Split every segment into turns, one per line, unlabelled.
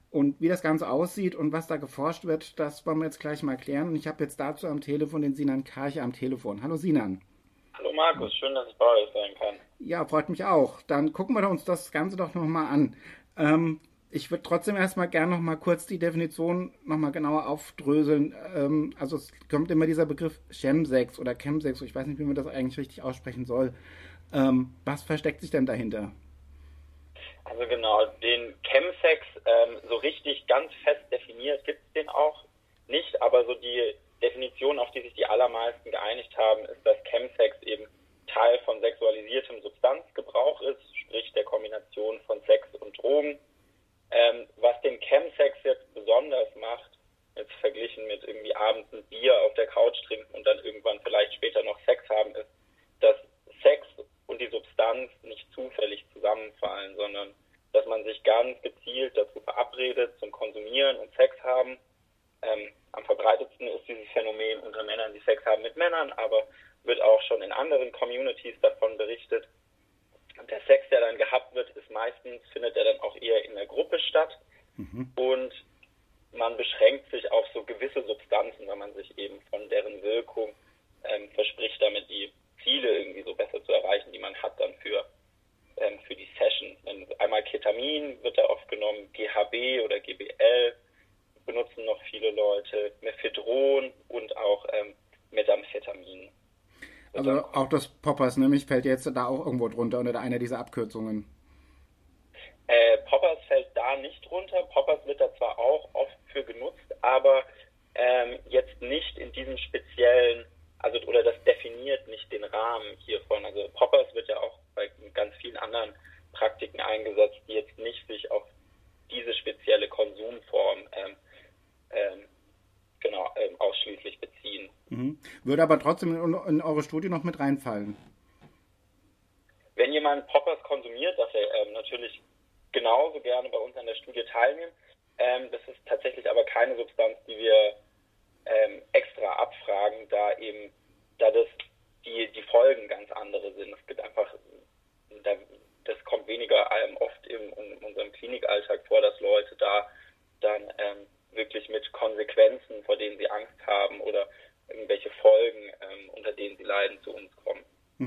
Und wie das Ganze aussieht und was da geforscht wird, das wollen wir jetzt gleich mal klären. Und ich habe jetzt dazu am Telefon den Sinan Karcher am Telefon. Hallo Sinan.
Hallo Markus, schön, dass ich bei euch sein kann.
Ja, freut mich auch. Dann gucken wir uns das Ganze doch nochmal an. Ich würde trotzdem erstmal gerne nochmal kurz die Definition nochmal genauer aufdröseln. Also es kommt immer dieser Begriff Chemsex oder Chemsex, ich weiß nicht, wie man das eigentlich richtig aussprechen soll. Was versteckt sich denn dahinter?
Also genau, den Chemsex so richtig ganz fest definiert gibt es den auch nicht, aber so die Definition, auf die sich die allermeisten geeinigt haben, ist, dass Chemsex eben Teil von sexualisiertem Substanzgebrauch ist, sprich der Kombination von Sex und Drogen. Was den Chemsex jetzt besonders macht, jetzt verglichen mit irgendwie abends ein Bier auf der Couch trinken und dann irgendwann vielleicht später noch Sex haben, ist, dass Sex und die Substanz nicht zufällig zusammenfallen, sondern dass man sich ganz gezielt dazu verabredet zum Konsumieren und Sex haben. Am verbreitetsten ist dieses Phänomen unter Männern, die Sex haben mit Männern, aber wird auch schon in anderen Communities davon berichtet. Und der Sex, der dann gehabt wird, findet er dann auch eher in der Gruppe statt. Und man beschränkt sich auf so gewisse Substanzen, weil man sich eben von deren Wirkung verspricht, damit die Ziele irgendwie so besser zu erreichen, die man hat dann für die Session. Einmal Ketamin wird da oft genommen, GHB oder GBL benutzen noch viele Leute, Mephedron und auch Methamphetamin.
Also auch das Poppers, nämlich fällt jetzt da auch irgendwo drunter unter einer dieser Abkürzungen.
Poppers fällt da nicht drunter. Poppers wird da zwar auch oft für genutzt, aber jetzt nicht in diesem speziellen, oder das definiert nicht den Rahmen hiervon. Also Poppers wird ja auch bei ganz vielen anderen Praktiken eingesetzt, die jetzt nicht sich auf diese spezielle Konsumform ausschließlich beziehen.
Würde aber trotzdem in eure Studie noch mit reinfallen.
Wenn jemand Poppers konsumiert, darf er natürlich genauso gerne bei uns an der Studie teilnehmen. Das ist tatsächlich aber keine Substanz, die wir extra abfragen, da die Folgen ganz andere sind. Es gibt einfach, das kommt weniger oft in unserem Klinikalltag vor, dass Leute da dann wirklich mit Konsequenzen, vor denen sie Angst haben oder irgendwelche Folgen, unter denen sie leiden, zu uns kommen.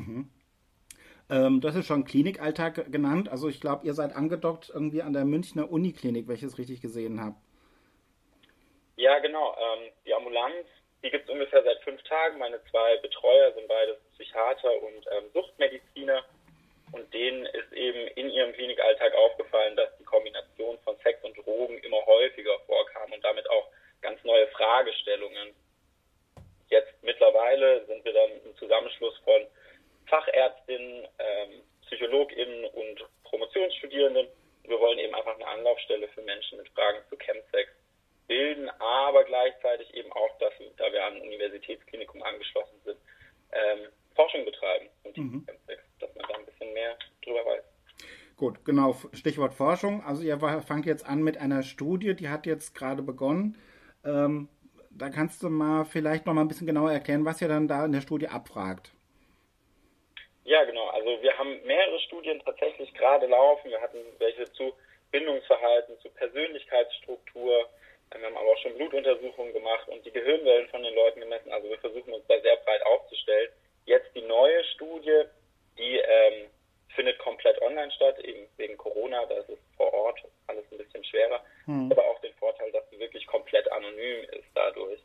Das ist schon Klinikalltag genannt. Also ich glaube, ihr seid angedockt irgendwie an der Münchner Uniklinik, wenn ich es richtig gesehen habe.
Ja, genau. Die Ambulanz, die gibt es ungefähr seit 5 Tagen. Meine 2 Betreuer sind beides Psychiater und Suchtmediziner. Und denen ist eben in ihrem Klinikalltag aufgefallen, dass die Kombination von Sex und Drogen immer häufiger vorkam und damit auch ganz neue Fragestellungen. Jetzt mittlerweile sind wir dann im Zusammenschluss von Fachärztinnen, PsychologInnen und Promotionsstudierenden. Wir wollen eben einfach eine Anlaufstelle für Menschen mit Fragen zu Chemsex bilden, aber gleichzeitig eben auch, da wir an ein Universitätsklinikum angeschlossen sind, Forschung betreiben und Chemsex, dass man da ein bisschen mehr drüber weiß.
Gut, genau, Stichwort Forschung. Also ihr fangt jetzt an mit einer Studie, die hat jetzt gerade begonnen. Da kannst du mal vielleicht noch mal ein bisschen genauer erklären, was ihr dann da in der Studie abfragt.
Ja, genau. Also wir haben mehrere Studien tatsächlich gerade laufen. Wir hatten welche zu Bindungsverhalten, zu Persönlichkeitsstruktur. Wir haben aber auch schon Blutuntersuchungen gemacht und die Gehirnwellen von den Leuten gemessen. Also wir versuchen uns da sehr breit aufzustellen. Jetzt die neue Studie, die findet komplett online statt, eben wegen Corona. Da ist es vor Ort alles ein bisschen schwerer. Aber auch den Vorteil, dass sie wirklich komplett anonym ist dadurch.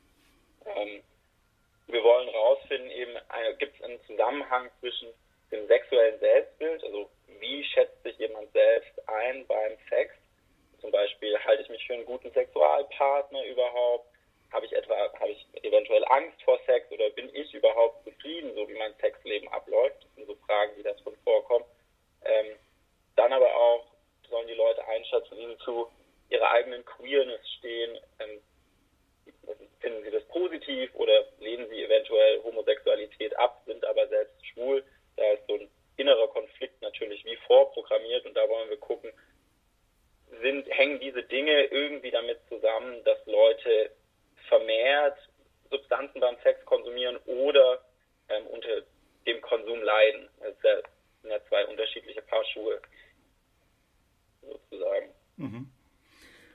Wir wollen herausfinden, gibt es einen Zusammenhang zwischen dem sexuellen Selbstbild, also wie schätzt sich jemand selbst ein beim Sex? Zum Beispiel, halte ich mich für einen guten Sexualpartner überhaupt? Habe ich eventuell Angst vor Sex oder bin ich überhaupt zufrieden, so wie mein Sexleben abläuft? Das sind so Fragen, die da drin vorkommen. Dann aber auch sollen die Leute einschätzen, wie sie zu ihrer eigenen Queerness stehen. Finden sie das positiv oder lehnen sie eventuell Homosexualität ab, sind aber selbst schwul? Da ist so ein innerer Konflikt natürlich wie vorprogrammiert und da wollen wir gucken, hängen diese Dinge irgendwie damit zusammen, dass Leute vermehrt Substanzen beim Sex konsumieren oder unter dem Konsum leiden. Das sind ja 2 unterschiedliche Paar Schuhe, sozusagen.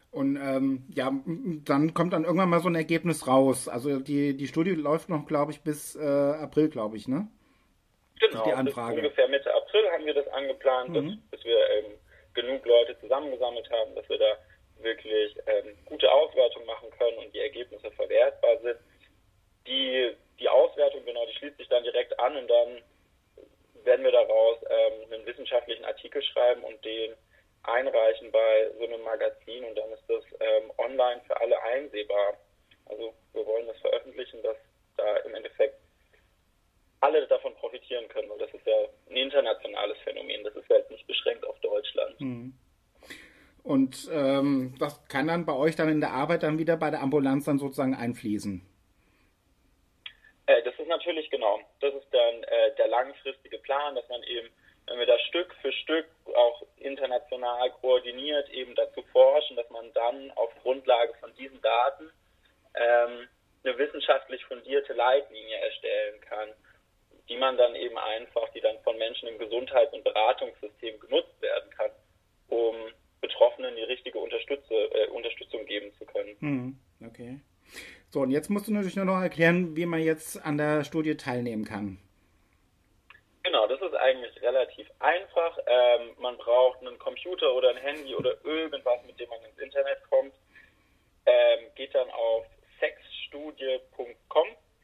Und ja, dann kommt dann irgendwann mal so ein Ergebnis raus. Also die Studie läuft noch, glaube ich, bis April, glaube ich, ne? Die
Genau, bis
Anfrage.
ungefähr Mitte April haben wir das angeplant,
Mhm.
bis wir genug Leute zusammengesammelt haben, dass wir da wirklich gute Auswertung machen können und die Ergebnisse verwertbar sind. Die Auswertung, genau, die schließt sich dann direkt an und dann werden wir daraus einen wissenschaftlichen Artikel schreiben und den einreichen bei so einem Magazin und dann ist das online für alle einsehbar. Also wir wollen das veröffentlichen, dass da im Endeffekt alle davon profitieren können, weil das ist ja ein internationales Phänomen, das ist ja jetzt nicht beschränkt auf Deutschland.
Mhm. Und das kann dann bei euch dann in der Arbeit dann wieder bei der Ambulanz dann sozusagen einfließen.
Das ist natürlich genau, das ist dann der langfristige Plan, dass man eben, wenn wir das Stück für Stück auch international koordiniert eben dazu forschen, dass man dann auf Grundlage von diesen Daten eine wissenschaftlich fundierte Leitlinie erstellen kann, die man dann eben einfach, die dann von Menschen im Gesundheits- und Beratungssystem genutzt werden kann, um Betroffenen die richtige Unterstützung geben zu können.
Mhm. Okay. So, und jetzt musst du natürlich nur noch erklären, wie man jetzt an der Studie teilnehmen kann.
Genau, das ist eigentlich relativ einfach. Man braucht einen Computer oder ein Handy oder irgendwas, mit dem man ins Internet kommt. Geht dann auf sexstudie.com,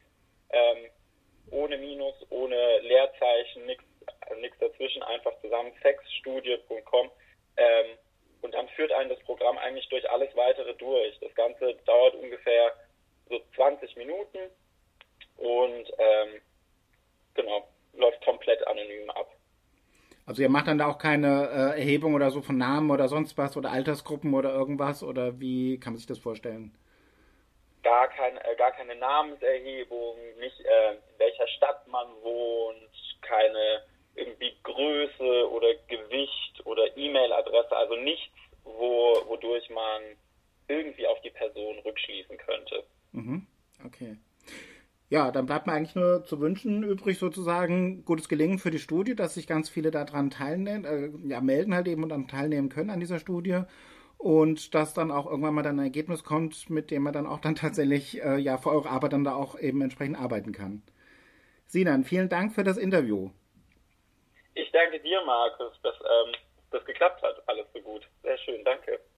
ohne Minus, ohne Leerzeichen, nichts dazwischen, einfach zusammen, sexstudie.com. Und dann führt einen das Programm eigentlich durch alles weitere durch. Das Ganze dauert ungefähr so 20 Minuten und genau, läuft komplett anonym ab.
Also ihr macht dann da auch keine Erhebung oder so von Namen oder sonst was oder Altersgruppen oder irgendwas oder wie kann man sich das vorstellen?
Gar keine Namenserhebung, nicht in welcher Stadt man wohnt, keine irgendwie Größe oder Gewicht oder E-Mail-Adresse, also nichts, wodurch man irgendwie auf die Person rückschließen könnte.
Mhm. Okay. Ja, dann bleibt mir eigentlich nur zu wünschen übrig sozusagen gutes Gelingen für die Studie, dass sich ganz viele daran teilnehmen, ja, melden halt eben und dann teilnehmen können an dieser Studie und dass dann auch irgendwann mal dann ein Ergebnis kommt, mit dem man dann auch dann tatsächlich ja für eure Arbeit dann da auch eben entsprechend arbeiten kann. Sinan, vielen Dank für das Interview.
Ich danke dir, Markus, dass das geklappt hat. Alles so gut. Sehr schön, danke.